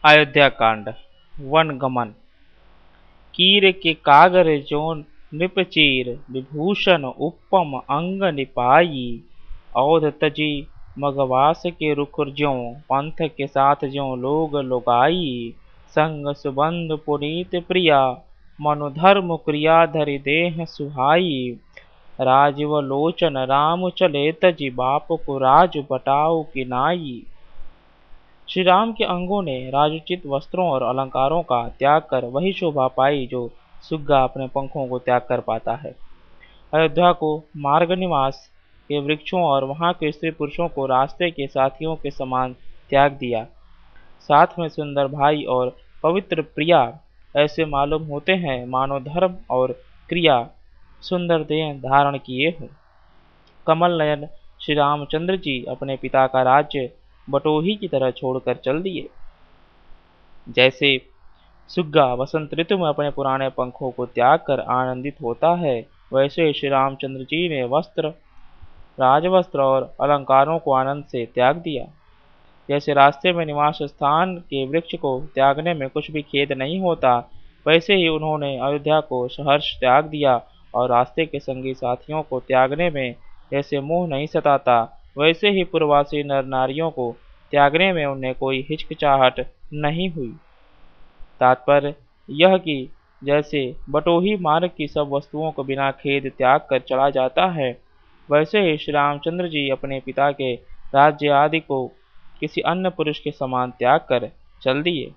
अयोध्या कांड वन गमन। कीर के कागर जोन नृपचीर विभूषण उपम अंग निपाई। औध तजी मगवास के रुख ज्यों पंथ के साथ ज्यों लोग लोगाई। संग सुबंध पुनीत प्रिया मनुधर्म क्रिया धरि देह सुहाई। राजीव लोचन राम चले तजी बाप को राज बटाऊ किनाई। श्री राम के अंगों ने राजोचित वस्त्रों और अलंकारों का त्याग कर वही शोभा पाई जो सुग्गा अपने पंखों को त्याग कर पाता है। अयोध्या को मार्ग निवास के वृक्षों और वहां के स्त्री पुरुषों को रास्ते के साथियों के समान त्याग दिया। साथ में सुंदर भाई और पवित्र प्रिया ऐसे मालूम होते हैं मानो धर्म और क्रिया सुंदर देह धारण किए हों। कमल नयन श्री रामचंद्र जी अपने पिता का राज्य बटोही की तरह छोड़कर चल दिए। जैसे सुग्गा वसंत ऋतु में अपने पुराने पंखों को त्याग कर आनंदित होता है, वैसे श्री रामचंद्र जी ने वस्त्र राजवस्त्र और अलंकारों को आनंद से त्याग दिया। जैसे रास्ते में निवास स्थान के वृक्ष को त्यागने में कुछ भी खेद नहीं होता, वैसे ही उन्होंने अयोध्या को सहर्ष त्याग दिया और रास्ते के संगी साथियों को त्यागने में जैसे मोह नहीं सताता, वैसे ही पूर्ववासी नर नारियों को त्यागने में उन्हें कोई हिचकिचाहट नहीं हुई। तात्पर्य यह कि जैसे बटोही मार्ग की सब वस्तुओं को बिना खेद त्याग कर चला जाता है, वैसे ही श्री रामचंद्र जी अपने पिता के राज्य आदि को किसी अन्य पुरुष के समान त्याग कर चल दिए।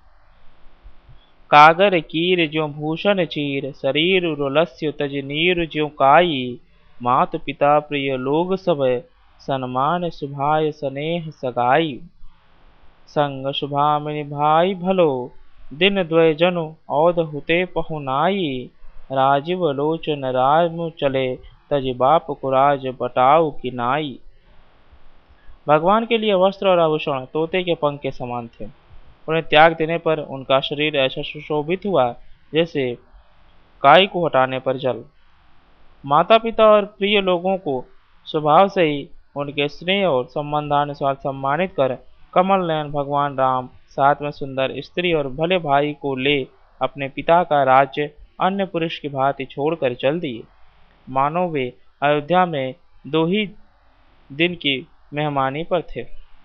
कागर कीर ज्यों भूषण चीर शरीर रुलस्य तज नीर ज्यों काई। मात पिता प्रिय लोग सब सन्मान सुभाय स्नेह सगाई। संग शुभामिनि भाई भलो दिन द्वय जनु औध हुते पहुनाई। राजीव लोचन राम चले तज बाप कुराज बटाऊ किनाई। भगवान के लिए वस्त्र और आभूषण तोते के पंख के समान थे। उन्हें त्याग देने पर उनका शरीर ऐसा सुशोभित हुआ जैसे काई को हटाने पर जल। माता पिता और प्रिय लोगों को स्वभाव से ही उनके स्नेह और संबंधानुसार सम्मानित कर कमल नयन भगवान राम साथ में सुंदर स्त्री और भले भाई को ले अपने पिता का राज्य अन्य पुरुष की भांति छोड़कर चल दिए। मानो वे अयोध्या में 2 ही दिन की मेहमानी पर थे।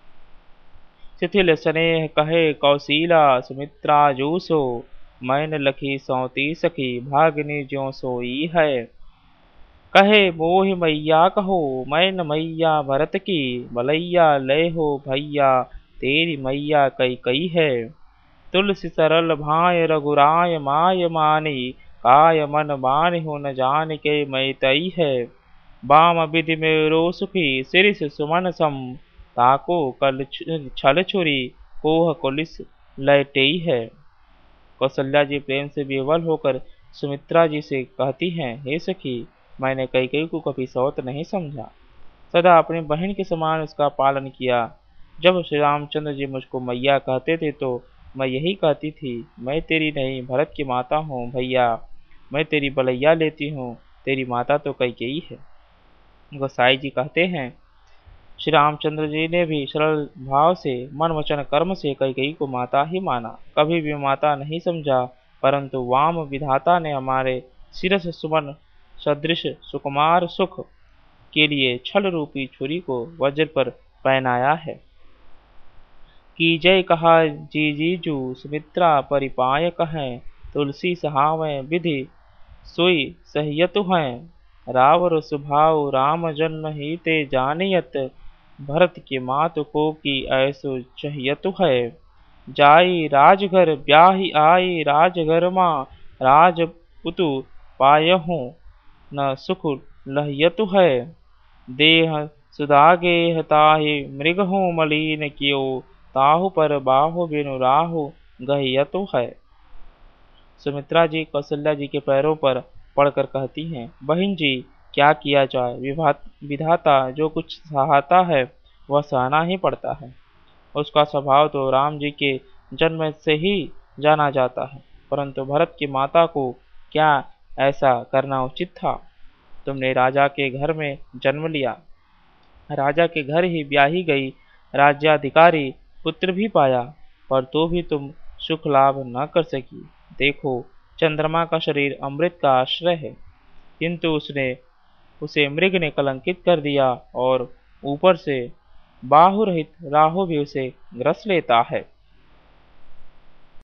शिथिल स्नेह कहे कौशीला सुमित्रा जूसो। मैन लखी सौती सखी भागनी ज्यों सोई है। कहे मोहि मैया कहो मैन मैया भरत की। बलैया लय हो भैया तेरी मैया कई कई है। तुलसी सरल भाय रघुराय माय मानी। काय मन मानि हो न जान के मैं तई है। बाम विधि में रो सुखी सिरिस सुमन सम। ताको कल छल छुरी कोह कुलिस लयटेई है। कौशल्या जी प्रेम से विह्वल होकर सुमित्रा जी से कहती हैं, हे सखी, मैंने कैकेयी को कभी सौत नहीं समझा, सदा अपनी बहन के समान उसका पालन किया। जब श्री रामचंद्र जी मुझको मैया कहते थे तो मैं यही कहती थी, मैं तेरी नहीं भरत की माता हूँ भैया, मैं तेरी बलैया लेती हूँ, तेरी माता तो कैकेयी है। गोसाई जी कहते हैं, श्री रामचंद्र जी ने भी सरल भाव से मन वचन कर्म से कैकेयी को माता ही माना, कभी भी माता नहीं समझा। परंतु वाम विधाता ने हमारे शिरस सुमन सदृश सुकुमार सुख के लिए छल रूपी छुरी को वज्र पर पहनाया है। की जय कहा जी जीजू सुमित्रा परिपाय कहें। तुलसी सहावै विधि सोई सहियतु हैं। रावर सुभाव राम जन्म ही ते जानियत। भरत की मात को की ऐसो चहियतु है। जाई राजघर ब्याही आई राजघर माँ। राजपुतु पायहु न सुख लहियतु है। देह सुदागे ताहि मृग हो मलिन कियो। ताहु पर बाहु बिनु राहु गहियतु है। सुमित्रा जी कौशल्या जी के पैरों पर पड़कर कहती हैं, बहन जी क्या किया जाए, विधाता जो कुछ सहाता है वह सहना ही पड़ता है। उसका स्वभाव तो राम जी के जन्म से ही जाना जाता है, परंतु भरत की माता को क्या ऐसा करना उचित था। तुमने राजा के घर में जन्म लिया, राजा के घर ही ब्याही गई, राज्याधिकारी पुत्र भी पाया, पर तो भी तुम सुख लाभ न कर सकी। देखो, चंद्रमा का शरीर अमृत का आश्रय है, किंतु उसने उसे मृग ने कलंकित कर दिया और ऊपर से बाहु रहित राहु भी उसे ग्रस लेता है।